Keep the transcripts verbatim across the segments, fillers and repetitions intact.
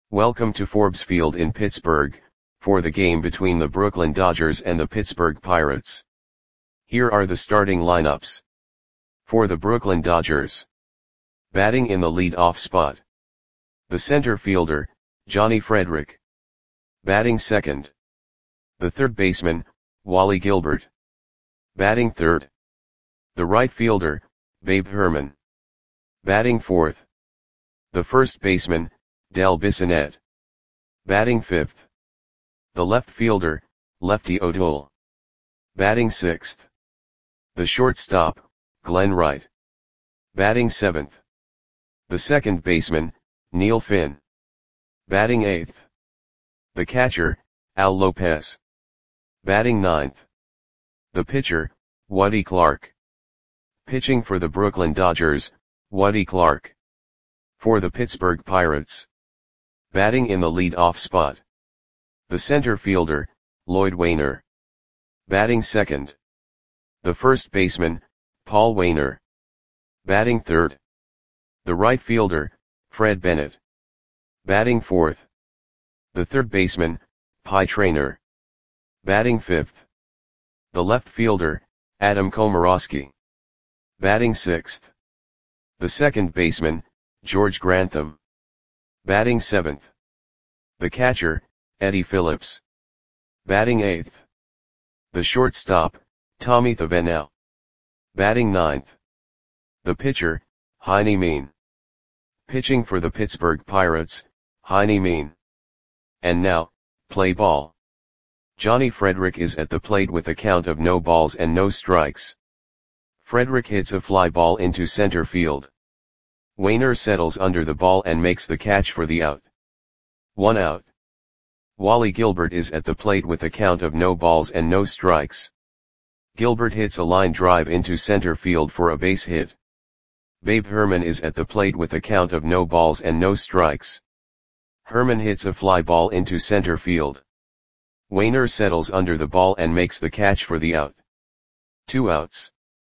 Welcome to Forbes Field in Pittsburgh, for the game between the Brooklyn Dodgers and the Pittsburgh Pirates. Here are the starting lineups. For the Brooklyn Dodgers. Batting in the lead-off spot. The center fielder, Johnny Frederick. Batting second. The third baseman, Wally Gilbert. Batting third. The right fielder, Babe Herman. Batting fourth. The first baseman, Del Bissonette. Batting fifth. The left fielder, Lefty O'Toole. Batting sixth. The shortstop, Glenn Wright. Batting seventh. The second baseman, Neil Finn. Batting eighth. The catcher, Al Lopez. Batting ninth. The pitcher, Woody Clark. Pitching for the Brooklyn Dodgers, Woody Clark. For the Pittsburgh Pirates. Batting in the lead-off spot. The center fielder, Lloyd Wainer. Batting second. The first baseman, Paul Wainer. Batting third. The right fielder, Fred Bennett. Batting fourth. The third baseman, Pie Traynor. Batting fifth. The left fielder, Adam Komorowski. Batting sixth. The second baseman, George Grantham. Batting seventh. The catcher, Eddie Phillips. Batting eighth. The shortstop, Tommy Thavenau. Batting ninth. The pitcher, Heine Mean. Pitching for the Pittsburgh Pirates, Heine Mean. And now, play ball. Johnny Frederick is at the plate with a count of no balls and no strikes. Frederick hits a fly ball into center field. Wainer settles under the ball and makes the catch for the out. One out. Wally Gilbert is at the plate with a count of no balls and no strikes. Gilbert hits a line drive into center field for a base hit. Babe Herman is at the plate with a count of no balls and no strikes. Herman hits a fly ball into center field. Wainer settles under the ball and makes the catch for the out. Two outs.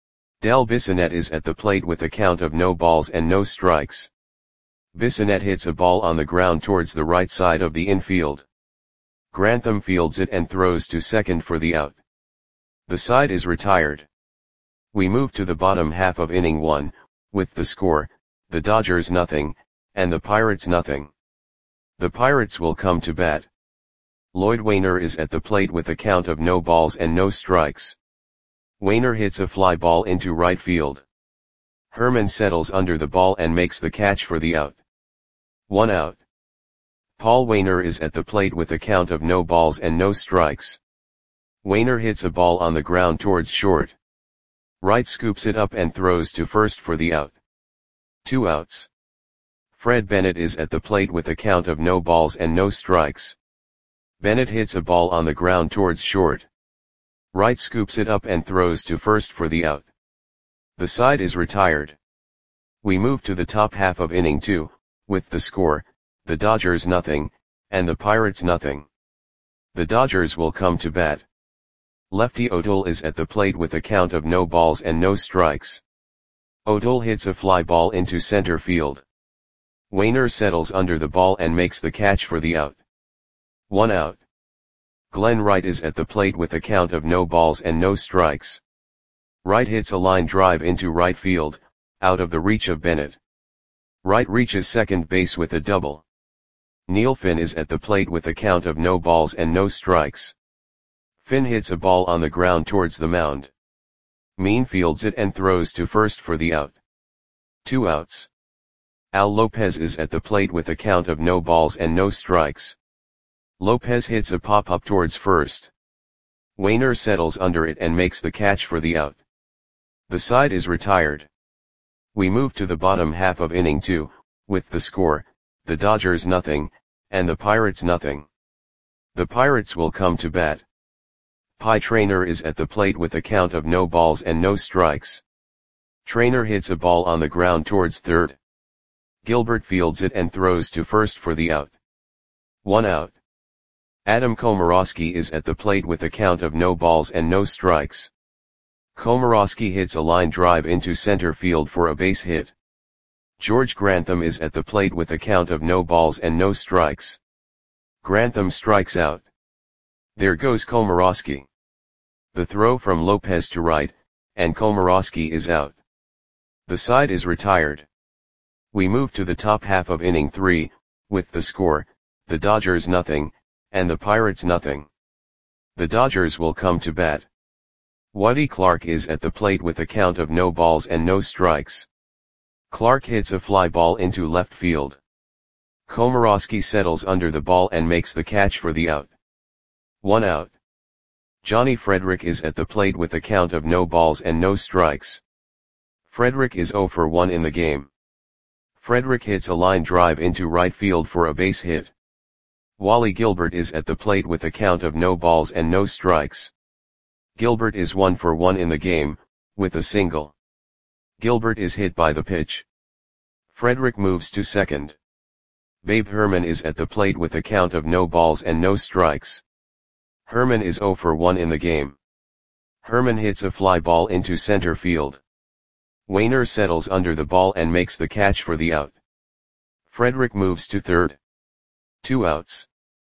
Del Bissonette is at the plate with a count of no balls and no strikes. Bissonette hits a ball on the ground towards the right side of the infield. Grantham fields it and throws to second for the out. The side is retired. We move to the bottom half of inning one, with the score, the Dodgers nothing, and the Pirates nothing. The Pirates will come to bat. Lloyd Wainer is at the plate with a count of no balls and no strikes. Wainer hits a fly ball into right field. Herman settles under the ball and makes the catch for the out. One out. Paul Wainer is at the plate with a count of no balls and no strikes. Wainer hits a ball on the ground towards short. Wright scoops it up and throws to first for the out. Two outs. Fred Bennett is at the plate with a count of no balls and no strikes. Bennett hits a ball on the ground towards short. Wright scoops it up and throws to first for the out. The side is retired. We move to the top half of inning two, with the score, the Dodgers nothing, and the Pirates nothing. The Dodgers will come to bat. Lefty O'Toole is at the plate with a count of no balls and no strikes. O'Toole hits a fly ball into center field. Wainer settles under the ball and makes the catch for the out. One out. Glenn Wright is at the plate with a count of no balls and no strikes. Wright hits a line drive into right field, out of the reach of Bennett. Wright reaches second base with a double. Neil Finn is at the plate with a count of no balls and no strikes. Finn hits a ball on the ground towards the mound. Mean fields it and throws to first for the out. Two outs. Al Lopez is at the plate with a count of no balls and no strikes. Lopez hits a pop-up towards first. Wainer settles under it and makes the catch for the out. The side is retired. We move to the bottom half of inning two, with the score, the Dodgers nothing, and the Pirates nothing. The Pirates will come to bat. Pie Traynor is at the plate with a count of no balls and no strikes. Traynor hits a ball on the ground towards third. Gilbert fields it and throws to first for the out. One out. Adam Komorowski is at the plate with a count of no balls and no strikes. Komorowski hits a line drive into center field for a base hit. George Grantham is at the plate with a count of no balls and no strikes. Grantham strikes out. There goes Komorowski. The throw from Lopez to right, and Komorowski is out. The side is retired. We move to the top half of inning three, with the score, the Dodgers nothing, and the Pirates nothing. The Dodgers will come to bat. Waddy Clark is at the plate with a count of no balls and no strikes. Clark hits a fly ball into left field. Komorowski settles under the ball and makes the catch for the out. One out. Johnny Frederick is at the plate with a count of no balls and no strikes. Frederick is zero for one in the game. Frederick hits a line drive into right field for a base hit. Wally Gilbert is at the plate with a count of no balls and no strikes. Gilbert is one for one in the game, with a single. Gilbert is hit by the pitch. Frederick moves to second. Babe Herman is at the plate with a count of no balls and no strikes. Herman is zero for one in the game. Herman hits a fly ball into center field. Wainer settles under the ball and makes the catch for the out. Frederick moves to third. Two outs.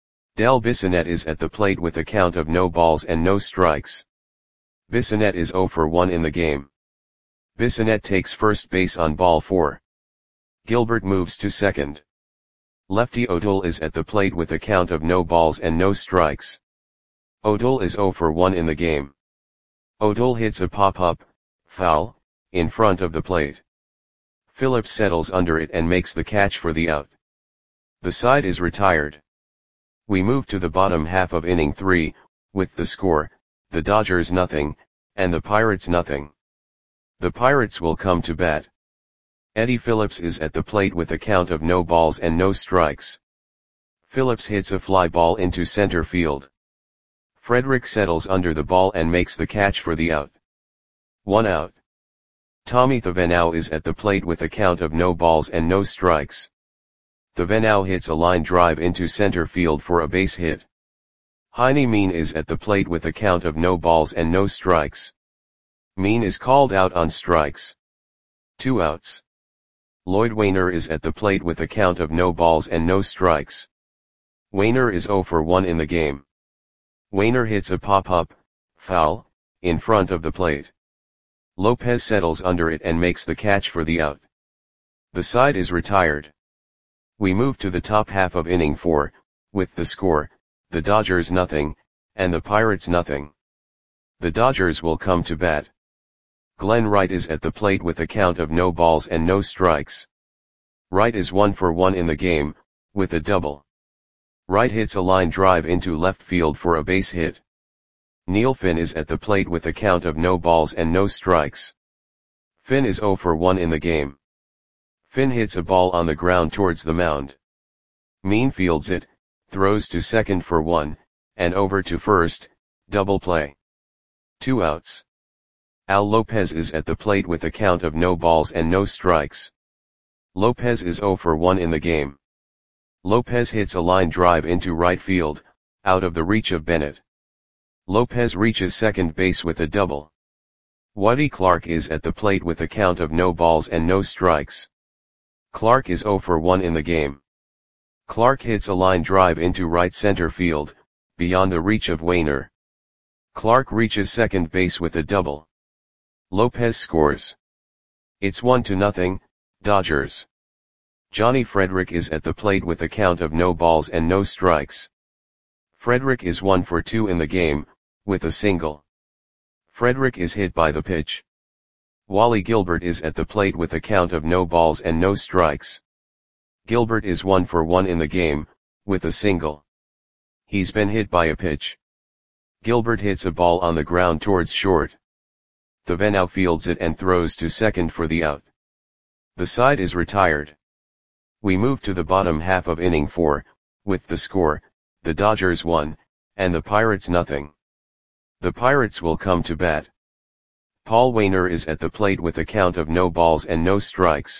Del Bissonette is at the plate with a count of no balls and no strikes. Bissonette is zero for one in the game. Bissonette takes first base on ball four. Gilbert moves to second. Lefty O'Toole is at the plate with a count of no balls and no strikes. O'Toole is zero for one in the game. O'Toole hits a pop-up, foul, in front of the plate. Phillips settles under it and makes the catch for the out. The side is retired. We move to the bottom half of inning three, with the score, the Dodgers nothing, and the Pirates nothing. The Pirates will come to bat. Eddie Phillips is at the plate with a count of no balls and no strikes. Phillips hits a fly ball into center field. Frederick settles under the ball and makes the catch for the out. One out. Tommy Thevenot is at the plate with a count of no balls and no strikes. Thevenot hits a line drive into center field for a base hit. Heine Mean is at the plate with a count of no balls and no strikes. Mean is called out on strikes. Two outs. Lloyd Wainer is at the plate with a count of no balls and no strikes. Wainer is zero for one in the game. Wainer hits a pop-up, foul, in front of the plate. Lopez settles under it and makes the catch for the out. The side is retired. We move to the top half of inning four, with the score, the Dodgers nothing, and the Pirates nothing. The Dodgers will come to bat. Glenn Wright is at the plate with a count of no balls and no strikes. Wright is one for one in the game, with a double. Wright hits a line drive into left field for a base hit. Neil Finn is at the plate with a count of no balls and no strikes. Finn is zero for one in the game. Finn hits a ball on the ground towards the mound. Mean fields it, throws to second for one, and over to first, double play. Two outs. Al Lopez is at the plate with a count of no balls and no strikes. Lopez is zero for one in the game. Lopez hits a line drive into right field, out of the reach of Bennett. Lopez reaches second base with a double. Waddy Clark is at the plate with a count of no balls and no strikes. Clark is zero for one in the game. Clark hits a line drive into right center field, beyond the reach of Wainer. Clark reaches second base with a double. Lopez scores. It's one to nothing, Dodgers. Johnny Frederick is at the plate with a count of no balls and no strikes. Frederick is one for two in the game, with a single. Frederick is hit by the pitch. Wally Gilbert is at the plate with a count of no balls and no strikes. Gilbert is one for one in the game, with a single. He's been hit by a pitch. Gilbert hits a ball on the ground towards short. Thevenot fields it and throws to second for the out. The side is retired. We move to the bottom half of inning four, with the score, the Dodgers one, and the Pirates nothing. The Pirates will come to bat. Paul Wainer is at the plate with a count of no balls and no strikes.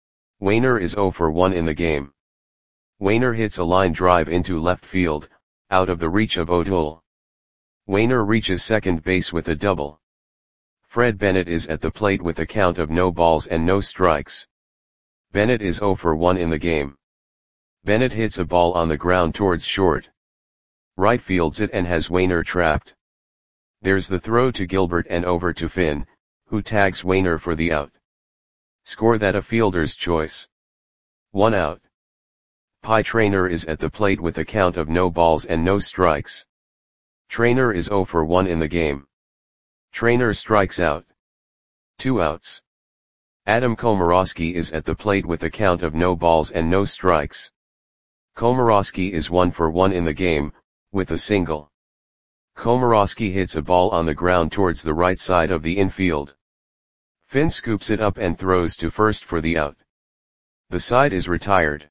Wainer is zero for one in the game. Wainer hits a line drive into left field, out of the reach of O'Toole. Wainer reaches second base with a double. Fred Bennett is at the plate with a count of no balls and no strikes. Bennett is zero for one in the game. Bennett hits a ball on the ground towards short. Right fields it and has Wainer trapped. There's the throw to Gilbert and over to Finn, who tags Wainer for the out. Score that a fielder's choice. One out. Pie Traynor is at the plate with a count of no balls and no strikes. Traynor is zero for one in the game. Traynor strikes out. Two outs. Adam Komorowski is at the plate with a count of no balls and no strikes. Komorowski is one for one in the game, with a single. Komorowski hits a ball on the ground towards the right side of the infield. Finn scoops it up and throws to first for the out. The side is retired.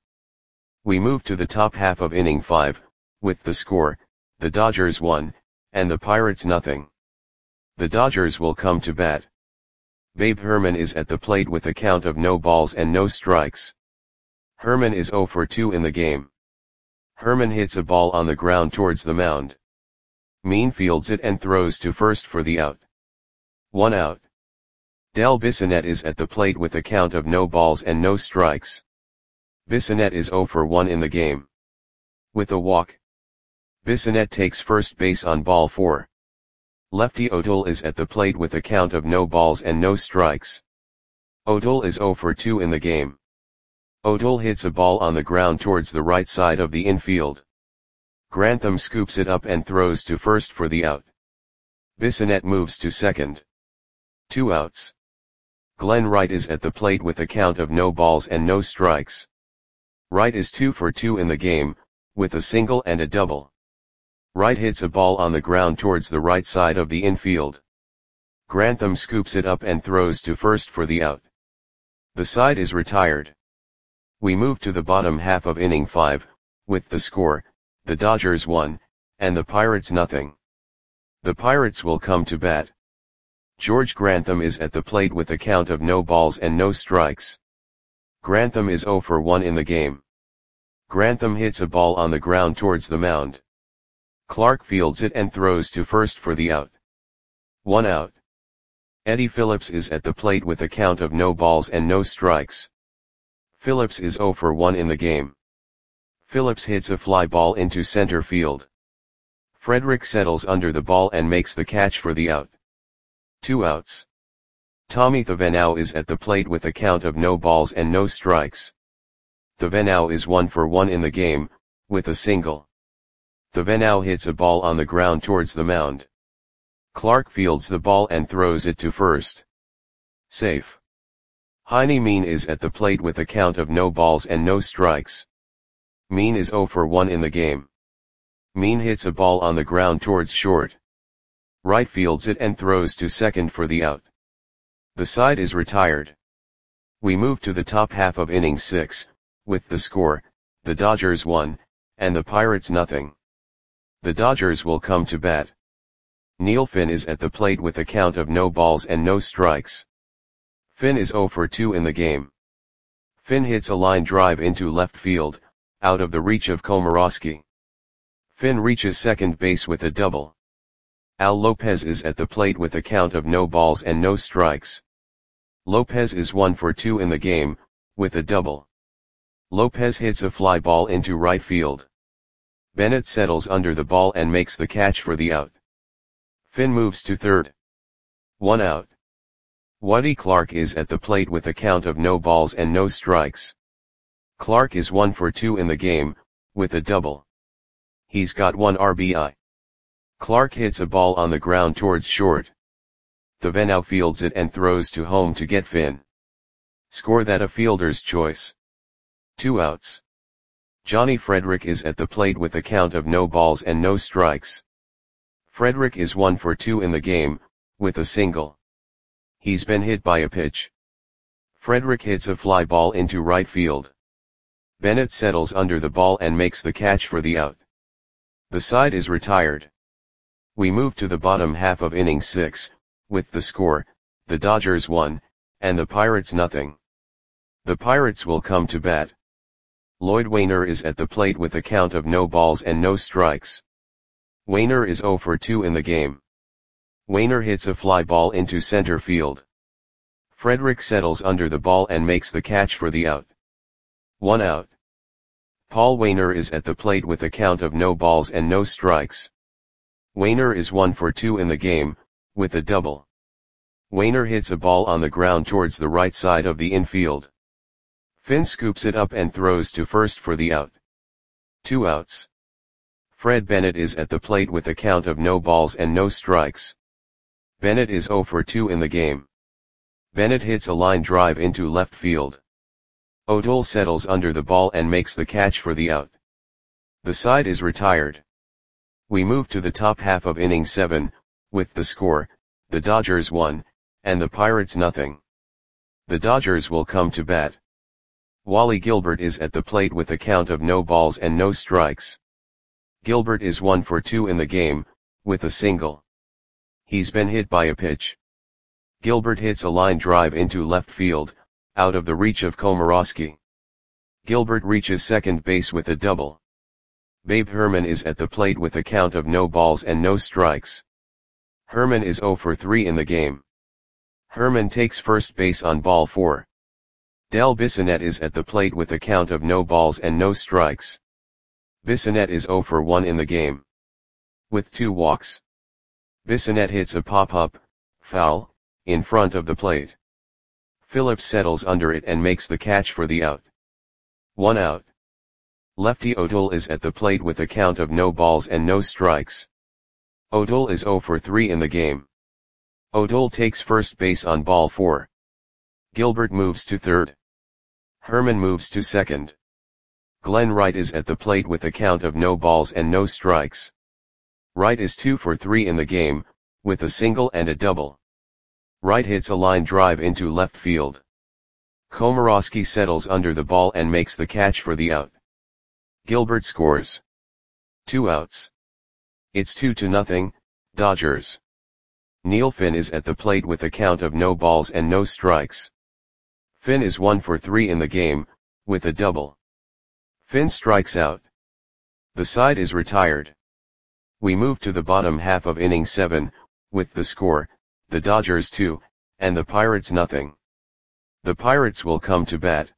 We move to the top half of inning five, with the score, the Dodgers one, and the Pirates nothing. The Dodgers will come to bat. Babe Herman is at the plate with a count of no balls and no strikes. Herman is zero for two in the game. Herman hits a ball on the ground towards the mound. Mean fields it and throws to first for the out. One out. Del Bissonette is at the plate with a count of no balls and no strikes. Bissonette is zero for one in the game. With a walk. Bissonette takes first base on ball four. Lefty O'Toole is at the plate with a count of no balls and no strikes. O'Toole is zero for two in the game. O'Toole hits a ball on the ground towards the right side of the infield. Grantham scoops it up and throws to first for the out. Bissonette moves to second. Two outs. Glenn Wright is at the plate with a count of no balls and no strikes. Wright is two for two in the game, with a single and a double. Wright hits a ball on the ground towards the right side of the infield. Grantham scoops it up and throws to first for the out. The side is retired. We move to the bottom half of inning five, with the score, the Dodgers one, and the Pirates nothing. The Pirates will come to bat. George Grantham is at the plate with a count of no balls and no strikes. Grantham is zero for one in the game. Grantham hits a ball on the ground towards the mound. Clark fields it and throws to first for the out. One out. Eddie Phillips is at the plate with a count of no balls and no strikes. Phillips is zero for one in the game. Phillips hits a fly ball into center field. Frederick settles under the ball and makes the catch for the out. Two outs. Tommy Thavenau is at the plate with a count of no balls and no strikes. Thavenau is one for one in the game, with a single. Thavenau hits a ball on the ground towards the mound. Clark fields the ball and throws it to first. Safe. Heine Mean is at the plate with a count of no balls and no strikes. Mean is zero for one in the game. Mean hits a ball on the ground towards short. Right fields it and throws to second for the out. The side is retired. We move to the top half of inning six, with the score, the Dodgers one, and the Pirates nothing. The Dodgers will come to bat. Neil Finn is at the plate with a count of no balls and no strikes. Finn is zero for two in the game. Finn hits a line drive into left field, out of the reach of Komorowski. Finn reaches second base with a double. Al Lopez is at the plate with a count of no balls and no strikes. Lopez is one for two in the game, with a double. Lopez hits a fly ball into right field. Bennett settles under the ball and makes the catch for the out. Finn moves to third. One out. Waddy Clark is at the plate with a count of no balls and no strikes. Clark is one for two in the game, with a double. He's got one R B I. Clark hits a ball on the ground towards short. Thavenau fields it and throws to home to get Finn. Score that a fielder's choice. Two outs. Johnny Frederick is at the plate with a count of no balls and no strikes. Frederick is one for two in the game, with a single. He's been hit by a pitch. Frederick hits a fly ball into right field. Bennett settles under the ball and makes the catch for the out. Finn moves to third. One out. Waddy Clark is at the plate with a count of no balls and no strikes. Clark is one for two in the game, with a double. Lopez hits a fly ball into right field. Frederick hits a fly ball into right field. Bennett settles under the ball and makes the catch for the out. The side is retired. We move to the bottom half of inning six, with the score, the Dodgers one, and the Pirates nothing. The Pirates will come to bat. Lloyd Wainer is at the plate with a count of no balls and no strikes. Wainer is zero for two in the game. Wainer hits a fly ball into center field. Frederick settles under the ball and makes the catch for the out. One out. Paul Waner is at the plate with a count of no balls and no strikes. Waner is one for two in the game, with a double. Waner hits a ball on the ground towards the right side of the infield. Finn scoops it up and throws to first for the out. Two outs. Fred Bennett is at the plate with a count of no balls and no strikes. Bennett is zero for two in the game. Bennett hits a line drive into left field. O'Toole settles under the ball and makes the catch for the out. The side is retired. We move to the top half of inning seven, with the score, the Dodgers one, and the Pirates nothing. The Dodgers will come to bat. Wally Gilbert is at the plate with a count of no balls and no strikes. Gilbert is one for two in the game, with a single. He's been hit by a pitch. Gilbert hits a line drive into left field, out of the reach of Komorowski. Gilbert reaches second base with a double. Babe Herman is at the plate with a count of no balls and no strikes. Herman is zero for three in the game. Herman takes first base on ball four. Del Bissonette is at the plate with a count of no balls and no strikes. Bissonette is zero for one in the game. With two walks. Bissonette hits a pop-up, foul, in front of the plate. Phillips settles under it and makes the catch for the out. One out. Lefty O'Toole is at the plate with a count of no balls and no strikes. O'Toole is zero for three in the game. O'Toole takes first base on ball four. Gilbert moves to third. Herman moves to second. Glenn Wright is at the plate with a count of no balls and no strikes. Wright is two for three in the game, with a single and a double. Wright hits a line drive into left field. Komorowski settles under the ball and makes the catch for the out. Gilbert scores. Two outs. It's two to nothing, Dodgers. Neil Finn is at the plate with a count of no balls and no strikes. Finn is one for three in the game, with a double. Finn strikes out. The side is retired. We move to the bottom half of inning seven, with the score, the Dodgers two, and the Pirates nothing. The Pirates will come to bat.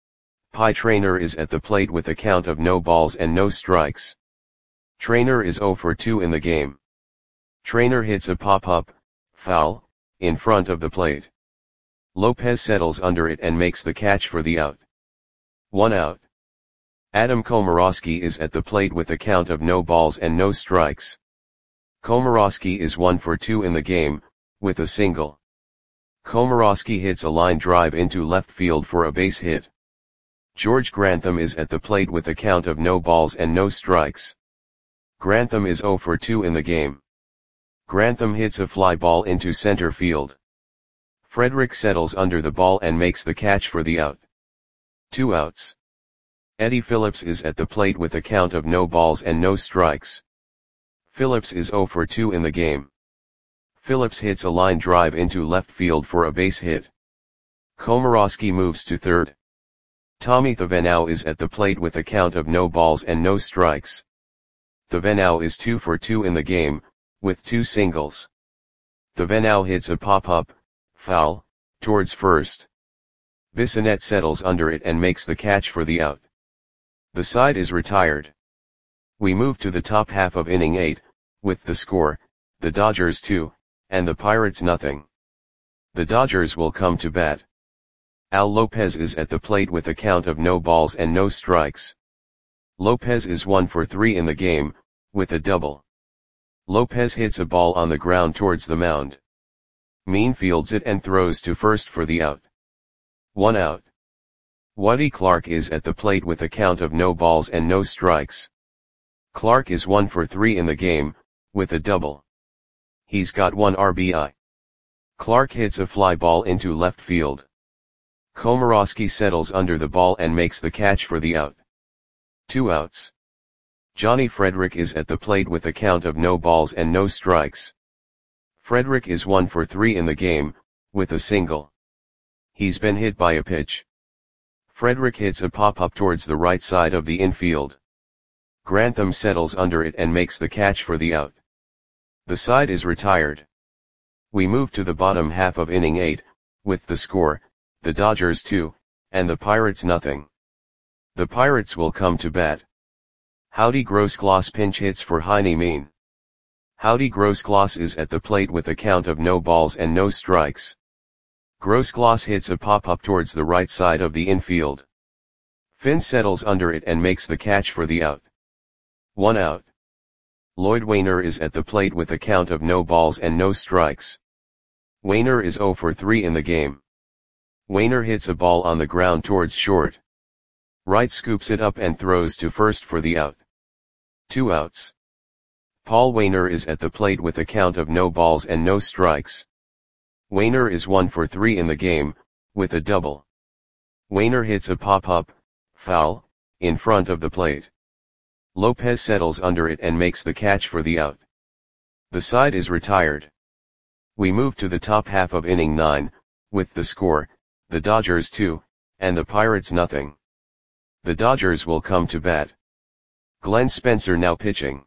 Pie Traynor is at the plate with a count of no balls and no strikes. Traynor is zero for two in the game. Traynor hits a pop-up, foul, in front of the plate. Lopez settles under it and makes the catch for the out. One out. Adam Komorowski is at the plate with a count of no balls and no strikes. Komorowski is one for two in the game, with a single. Komorowski hits a line drive into left field for a base hit. George Grantham is at the plate with a count of no balls and no strikes. Grantham is zero for two in the game. Grantham hits a fly ball into center field. Frederick settles under the ball and makes the catch for the out. Two outs. Eddie Phillips is at the plate with a count of no balls and no strikes. Phillips is zero for two in the game. Phillips hits a line drive into left field for a base hit. Komorowski moves to third. Tommy Thavenau is at the plate with a count of no balls and no strikes. Thavenau is two for two in the game, with two singles. Thavenau hits a pop-up, foul, towards first. Bissonette settles under it and makes the catch for the out. The side is retired. We move to the top half of inning eight, with the score, the Dodgers two, and the Pirates nothing. The Dodgers will come to bat. Al Lopez is at the plate with a count of no balls and no strikes. Lopez is one for three in the game, with a double. Lopez hits a ball on the ground towards the mound. Mean fields it and throws to first for the out. One out. Woody Clark is at the plate with a count of no balls and no strikes. Clark is one for three in the game, with a double. He's got one R B I. Clark hits a fly ball into left field. Komorowski settles under the ball and makes the catch for the out. Two outs. Johnny Frederick is at the plate with a count of no balls and no strikes. Frederick is one for three in the game, with a single. He's been hit by a pitch. Frederick hits a pop-up towards the right side of the infield. Grantham settles under it and makes the catch for the out. The side is retired. We move to the bottom half of inning eight, with the score, the Dodgers two, and the Pirates nothing. The Pirates will come to bat. Howdy Grossgloss pinch hits for Heine Mean. Howdy Grossgloss is at the plate with a count of no balls and no strikes. Grossgloss hits a pop-up towards the right side of the infield. Finn settles under it and makes the catch for the out. One out. Lloyd Wainer is at the plate with a count of no balls and no strikes. Wainer is oh for three in the game. Wainer hits a ball on the ground towards short. Wright scoops it up and throws to first for the out. Two outs. Paul Wainer is at the plate with a count of no balls and no strikes. Wainer is one for three in the game, with a double. Wainer hits a pop-up, foul, in front of the plate. Lopez settles under it and makes the catch for the out. The side is retired. We move to the top half of inning nine, with the score, the Dodgers two, and the Pirates nothing. The Dodgers will come to bat. Glenn Spencer now pitching.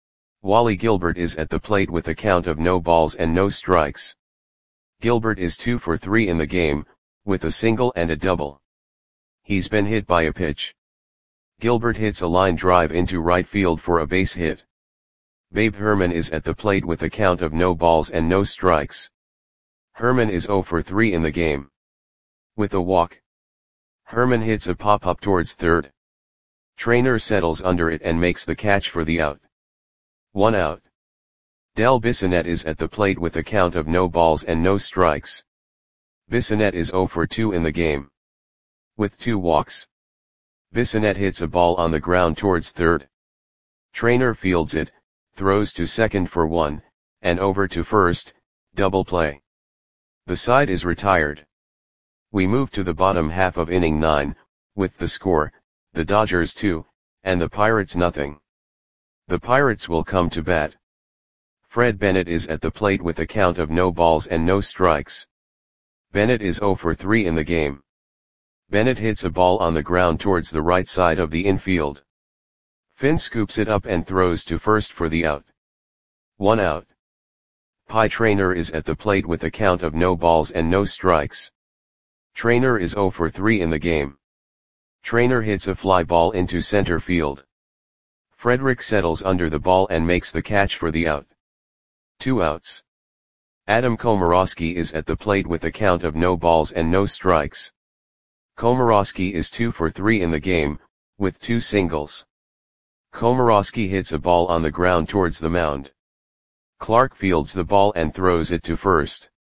Wally Gilbert is at the plate with a count of no balls and no strikes. Gilbert is two for three in the game, with a single and a double. He's been hit by a pitch. Gilbert hits a line drive into right field for a base hit. Babe Herman is at the plate with a count of no balls and no strikes. Herman is oh for three in the game. With a walk. Herman hits a pop-up towards third. Trainer settles under it and makes the catch for the out. One out. Del Bissonette is at the plate with a count of no balls and no strikes. Bissonette is oh for two in the game. With two walks. Bissonette hits a ball on the ground towards third. Trainer fields it, throws to second for one, and over to first, double play. The side is retired. We move to the bottom half of inning nine, with the score, the Dodgers two, and the Pirates nothing. The Pirates will come to bat. Fred Bennett is at the plate with a count of no balls and no strikes. Bennett is oh for three in the game. Bennett hits a ball on the ground towards the right side of the infield. Finn scoops it up and throws to first for the out. One out. Pie Trainer is at the plate with a count of no balls and no strikes. Trainer is oh for three in the game. Trainer hits a fly ball into center field. Frederick settles under the ball and makes the catch for the out. Two outs. Adam Komorowski is at the plate with a count of no balls and no strikes. Komorowski is two for three in the game, with two singles. Komorowski hits a ball on the ground towards the mound. Clark fields the ball and throws it to first.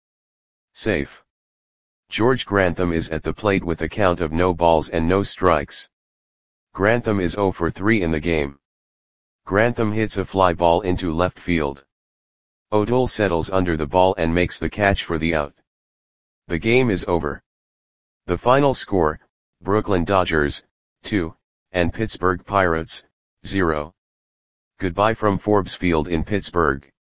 Safe. George Grantham is at the plate with a count of no balls and no strikes. Grantham is oh for three in the game. Grantham hits a fly ball into left field. O'Toole settles under the ball and makes the catch for the out. The game is over. The final score, Brooklyn Dodgers, two, and Pittsburgh Pirates, zero. Goodbye from Forbes Field in Pittsburgh.